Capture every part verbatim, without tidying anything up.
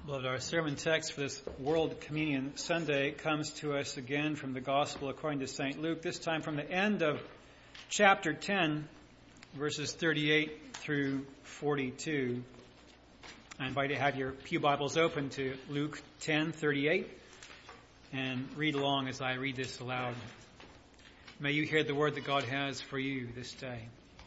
Beloved, our sermon text for this World Communion Sunday comes to us again from the Gospel according to Saint Luke, this time from the end of chapter ten, verses thirty-eight through forty-two. I invite you to have your pew Bibles open to Luke ten thirty-eight and read along as I read this aloud. May you hear the word that God has for you this day.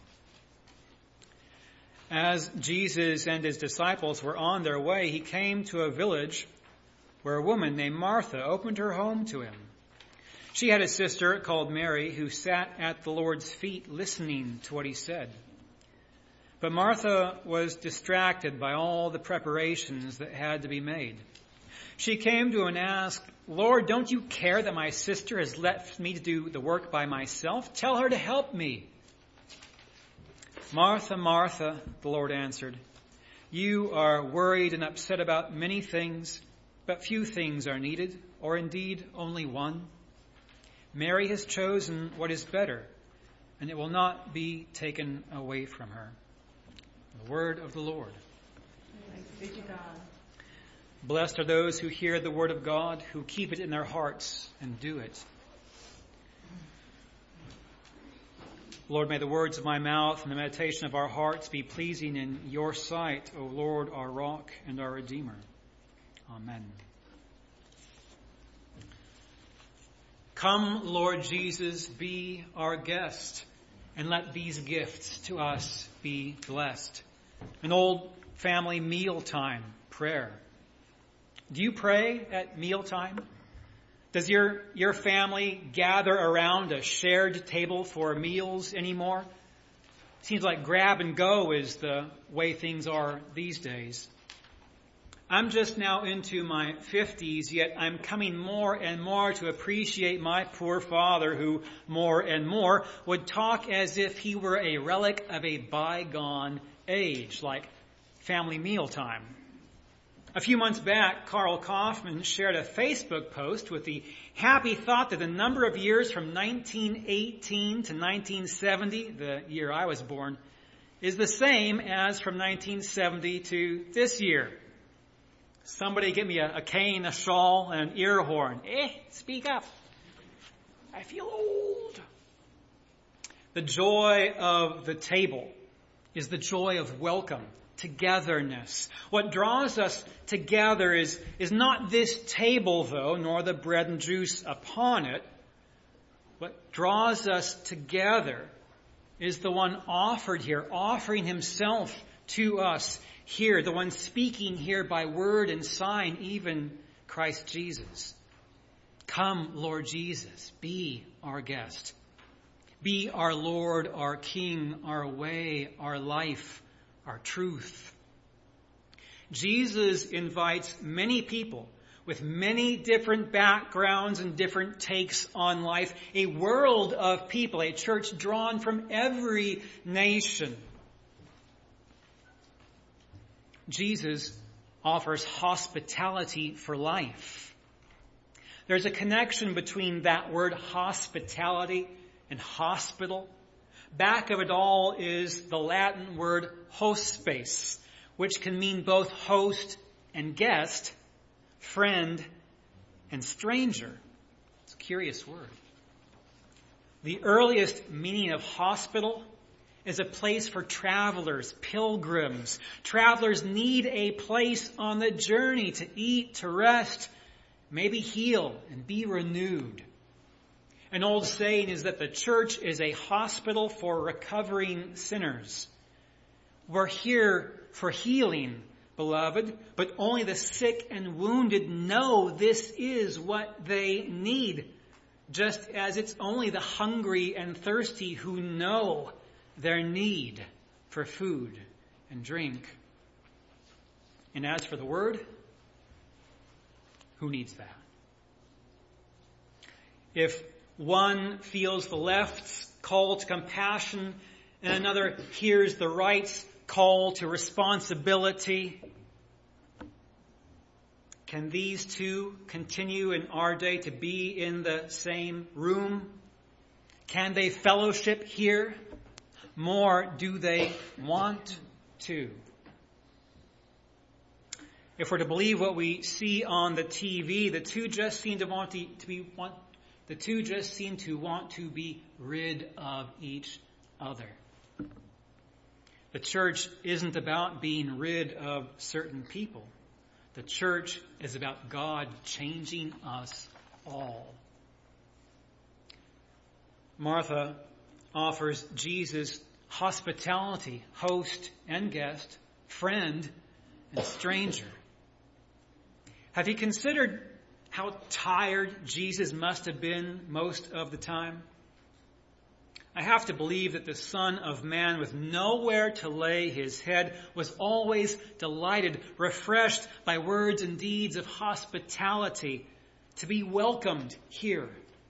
As Jesus and his disciples were on their way, he came to a village where a woman named Martha opened her home to him. She had a sister called Mary who sat at the Lord's feet listening to what he said. But Martha was distracted by all the preparations that had to be made. She came to him and asked, "Lord, don't you care that my sister has left me to do the work by myself? Tell her to help me." "Martha, Martha," the Lord answered, "you are worried and upset about many things, but few things are needed, or indeed only one. Mary has chosen what is better, and it will not be taken away from her." The word of the Lord. Thanks be to God. Blessed are those who hear the word of God, who keep it in their hearts and do it. Lord, may the words of my mouth and the meditation of our hearts be pleasing in your sight, O Lord, our rock and our Redeemer. Amen. Come, Lord Jesus, be our guest, and let these gifts to us be blessed. An old family mealtime prayer. Do you pray at mealtime? Does your, your family gather around a shared table for meals anymore? Seems like grab and go is the way things are these days. I'm just now into my fifties, yet I'm coming more and more to appreciate my poor father, who more and more would talk as if he were a relic of a bygone age, like family mealtime. A few months back, Carl Kaufman shared a Facebook post with the happy thought that the number of years from nineteen eighteen to nineteen seventy, the year I was born, is the same as from nineteen seventy to this year. Somebody get me a, a cane, a shawl, and an ear horn. Eh, speak up. I feel old. The joy of the table is the joy of welcome. Togetherness. What draws us together is, is not this table, though, nor the bread and juice upon it. What draws us together is the one offered here, offering himself to us here, the one speaking here by word and sign, even Christ Jesus. Come, Lord Jesus, be our guest. Be our Lord, our King, our way, our life, our truth. Jesus invites many people with many different backgrounds and different takes on life, a world of people, a church drawn from every nation. Jesus offers hospitality for life. There's a connection between that word hospitality and hospital. Back of it all is the Latin word hospes, which can mean both host and guest, friend and stranger. It's a curious word. The earliest meaning of hospital is a place for travelers, pilgrims. Travelers need a place on the journey to eat, to rest, maybe heal and be renewed. An old saying is that the church is a hospital for recovering sinners. We're here for healing, beloved, but only the sick and wounded know this is what they need, just as it's only the hungry and thirsty who know their need for food and drink. And as for the word, who needs that? If one feels the left's call to compassion, and another hears the right's call to responsibility, can these two continue in our day to be in the same room? Can they fellowship here? More do they want to. If we're to believe what we see on the T V, the two just seem to want to, to be want, the two just seem to want to be rid of each other. The church isn't about being rid of certain people. The church is about God changing us all. Martha offers Jesus hospitality, host and guest, friend and stranger. Have you considered how tired Jesus must have been most of the time? I have to believe that the Son of Man, with nowhere to lay his head, was always delighted, refreshed by words and deeds of hospitality, to be welcomed here.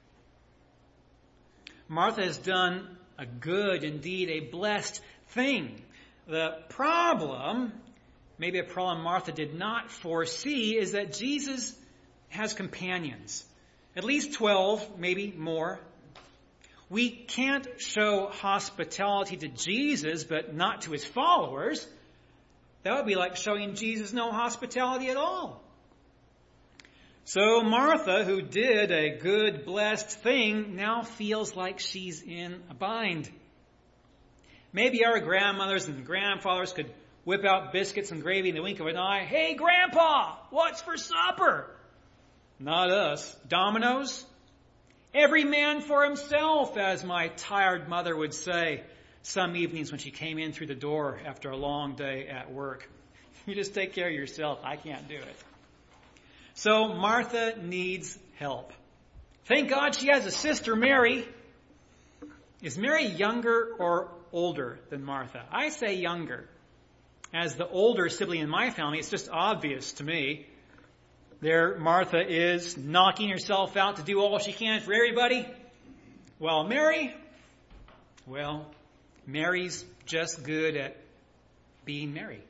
Martha has done a good, indeed a blessed thing. The problem, maybe a problem Martha did not foresee, is that Jesus has companions. At least twelve, maybe more. We can't show hospitality to Jesus, but not to his followers. That would be like showing Jesus no hospitality at all. So Martha, who did a good, blessed thing, now feels like she's in a bind. Maybe our grandmothers and grandfathers could whip out biscuits and gravy in the wink of an eye. Hey, Grandpa, what's for supper? Not us. Dominoes? Every man for himself, as my tired mother would say some evenings when she came in through the door after a long day at work. You just take care of yourself. I can't do it. So Martha needs help. Thank God she has a sister, Mary. Is Mary younger or older than Martha? I say younger. As the older sibling in my family, it's just obvious to me. There Martha is, knocking herself out to do all she can for everybody. Well, Mary, well, Mary's just good at being Mary.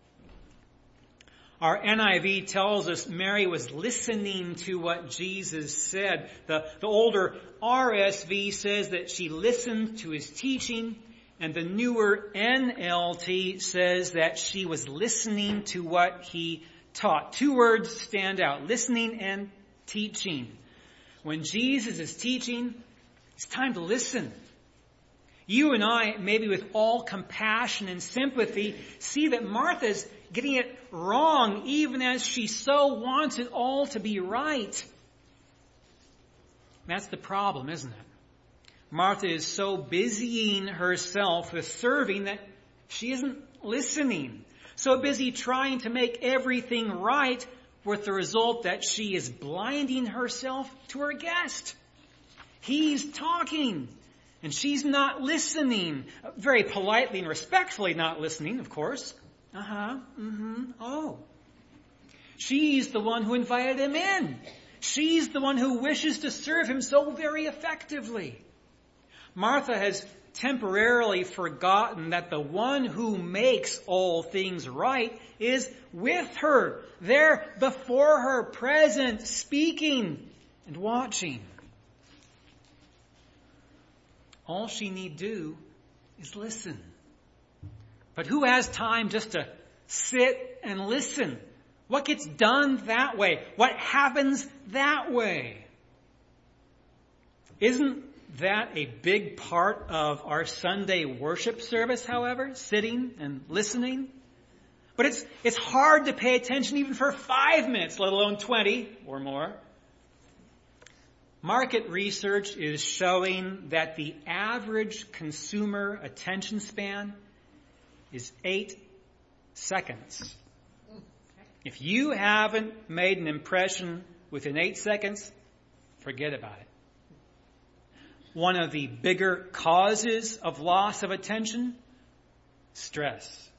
Our N I V tells us Mary was listening to what Jesus said. The, the older R S V says that she listened to his teaching, and the newer N L T says that she was listening to what he taught. Two words stand out: listening and teaching. When Jesus is teaching, it's time to listen. You and I, maybe with all compassion and sympathy, see that Martha's getting it wrong, even as she so wants it all to be right. That's the problem, isn't it? Martha is so busying herself with serving that she isn't listening. So busy trying to make everything right, with the result that she is blinding herself to her guest. He's talking, and she's not listening. Very politely and respectfully not listening, of course. Uh-huh, mm-hmm, oh. She's the one who invited him in. She's the one who wishes to serve him so very effectively. Martha has temporarily forgotten that the one who makes all things right is with her, there before her, present, speaking and watching. All she need do is listen. But who has time just to sit and listen? What gets done that way? What happens that way? Isn't that a big part of our Sunday worship service, however? Sitting and listening? But it's it's hard to pay attention even for five minutes, let alone twenty or more. Market research is showing that the average consumer attention span is eight seconds. If you haven't made an impression within eight seconds, forget about it. One of the bigger causes of loss of attention, stress.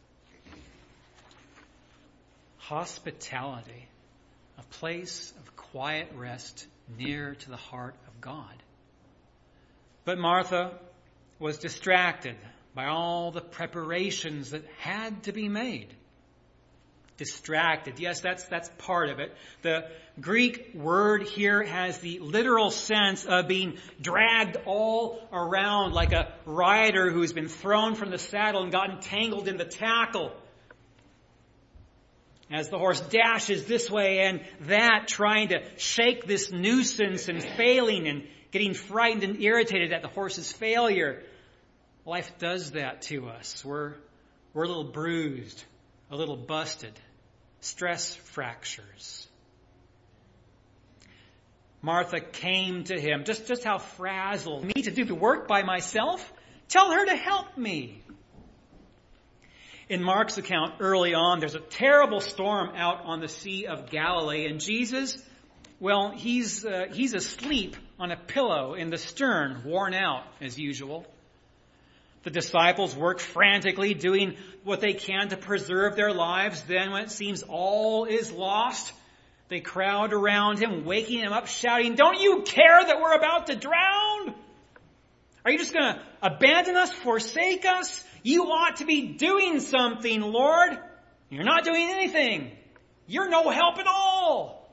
Hospitality, a place of quiet rest near to the heart of God. But Martha was distracted by all the preparations that had to be made. Distracted. Yes, that's that's part of it. The Greek word here has the literal sense of being dragged all around like a rider who's been thrown from the saddle and gotten tangled in the tackle. as the horse dashes this way and that, trying to shake this nuisance and failing and getting frightened and irritated at the horse's failure. Life does that to us. We're, we're a little bruised, a little busted, stress fractures. Martha came to him. Just, just how frazzled. Me to do the work by myself? Tell her to help me. In Mark's account early on, there's a terrible storm out on the Sea of Galilee, and Jesus, well, he's uh, he's asleep on a pillow in the stern, worn out as usual. The disciples work frantically, doing what they can to preserve their lives. Then when it seems all is lost, they crowd around him, waking him up, shouting, "Don't you care that we're about to drown? Are you just going to abandon us, forsake us? You ought to be doing something, Lord. You're not doing anything. You're no help at all."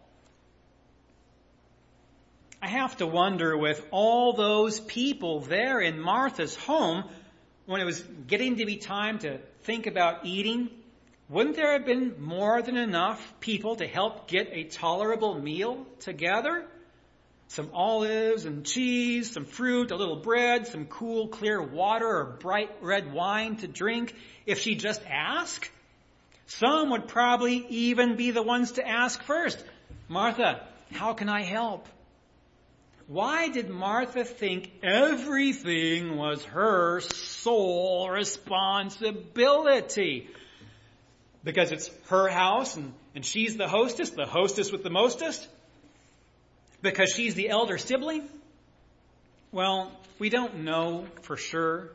I have to wonder, with all those people there in Martha's home, when it was getting to be time to think about eating, wouldn't there have been more than enough people to help get a tolerable meal together? Some olives and cheese, some fruit, a little bread, some cool, clear water or bright red wine to drink if she just asked. Some would probably even be the ones to ask first. "Martha, how can I help?" Why did Martha think everything was her sole responsibility? Because it's her house and, and she's the hostess, the hostess with the mostest? Because she's the elder sibling? Well, we don't know for sure.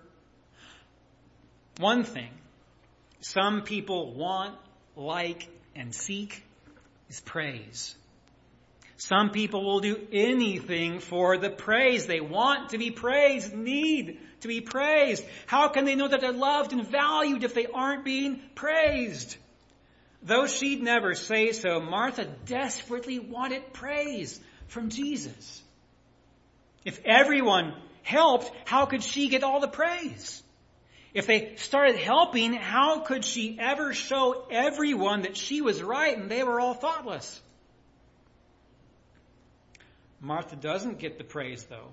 One thing some people want, like, and seek is praise. Some people will do anything for the praise. They want to be praised, need to be praised. How can they know that they're loved and valued if they aren't being praised? Though she'd never say so, Martha desperately wanted praise from Jesus. If everyone helped, how could she get all the praise? If they started helping, how could she ever show everyone that she was right and they were all thoughtless? Martha doesn't get the praise, though.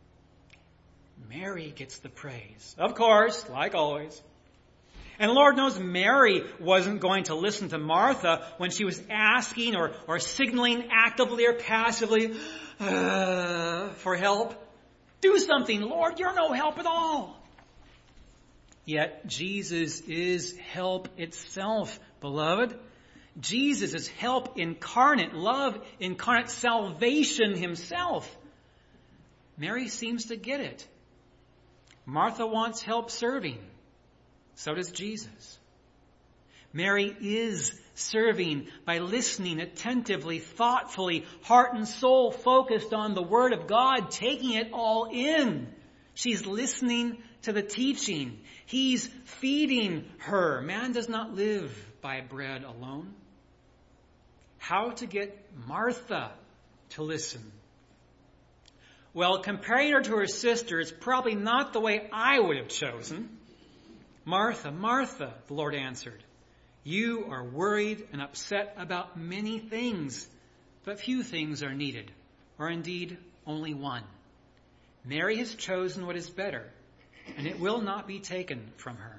Mary gets the praise. Of course, like always. And Lord knows Mary wasn't going to listen to Martha when she was asking or, or signaling actively or passively uh, for help. Do something, Lord. You're no help at all. Yet Jesus is help itself, beloved. Jesus is help incarnate, love incarnate, salvation himself. Mary seems to get it. Martha wants help serving. So does Jesus. Mary is serving by listening attentively, thoughtfully, heart and soul focused on the Word of God, taking it all in. She's listening to the teaching. He's feeding her. Man does not live by bread alone. How to get Martha to listen? Well, comparing her to her sister is probably not the way I would have chosen. "Martha, Martha," the Lord answered, "you are worried and upset about many things, but few things are needed, or indeed only one. Mary has chosen what is better, and it will not be taken from her."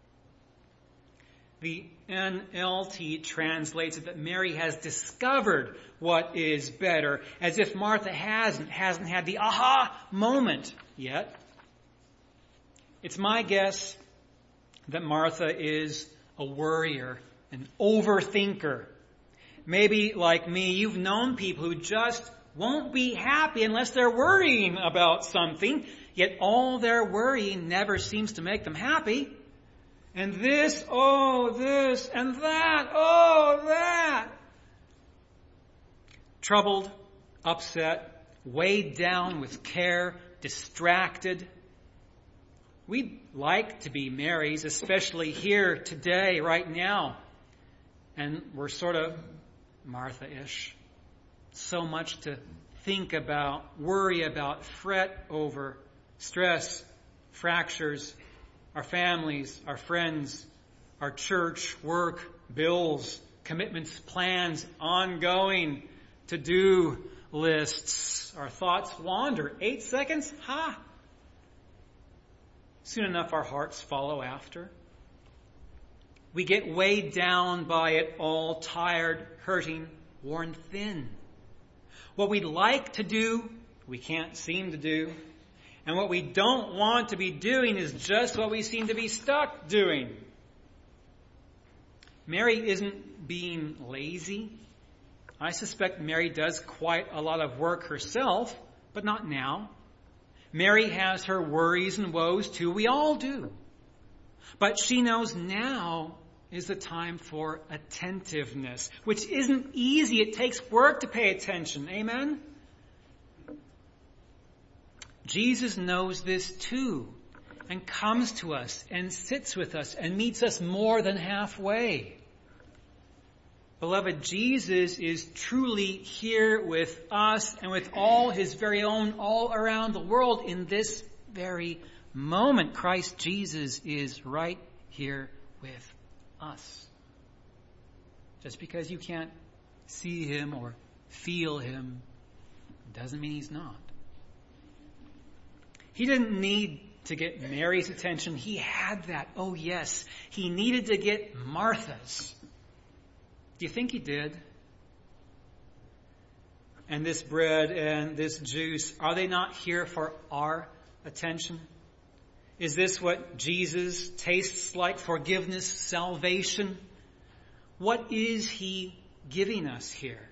The N L T translates it that Mary has discovered what is better, as if Martha hasn't, hasn't had the aha moment yet. It's my guess that Martha is a worrier, an overthinker. Maybe, like me, you've known people who just won't be happy unless they're worrying about something, yet all their worrying never seems to make them happy. And this, oh, this, and that, oh, that. Troubled, upset, weighed down with care, distracted. We'd like to be Marys, especially here today, right now. And we're sort of Martha-ish. So much to think about, worry about, fret over, stress, fractures, our families, our friends, our church, work, bills, commitments, plans, ongoing to-do lists. Our thoughts wander. Eight seconds? Ha! Soon enough, our hearts follow after. We get weighed down by it all, tired, hurting, worn thin. What we'd like to do, we can't seem to do. And what we don't want to be doing is just what we seem to be stuck doing. Mary isn't being lazy. I suspect Mary does quite a lot of work herself, but not now. Mary has her worries and woes too. We all do. But she knows now is the time for attentiveness, which isn't easy. It takes work to pay attention. Amen? Jesus knows this too, and comes to us and sits with us and meets us more than halfway. Beloved, Jesus is truly here with us and with all his very own all around the world in this very moment. Christ Jesus is right here with us. Just because you can't see him or feel him doesn't mean he's not. He didn't need to get Mary's attention. He had that. Oh yes, he needed to get Martha's. Do you think he did? And this bread and this juice, are they not here for our attention? Is this what Jesus tastes like? Forgiveness, salvation? What is he giving us here?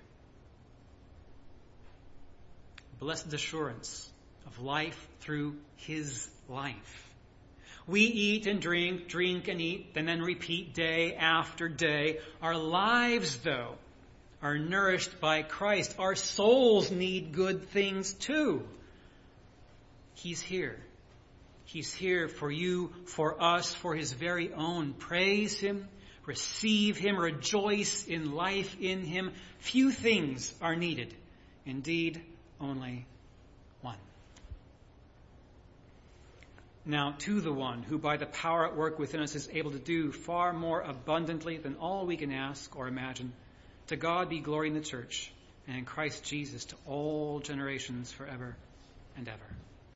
Blessed assurance of life through his life. We eat and drink, drink and eat, and then repeat day after day. Our lives, though, are nourished by Christ. Our souls need good things too. He's here. He's here for you, for us, for his very own. Praise him, receive him, rejoice in life in him. Few things are needed. Indeed, only one. Now, to the one who by the power at work within us is able to do far more abundantly than all we can ask or imagine, to God be glory in the church and in Christ Jesus to all generations forever and ever.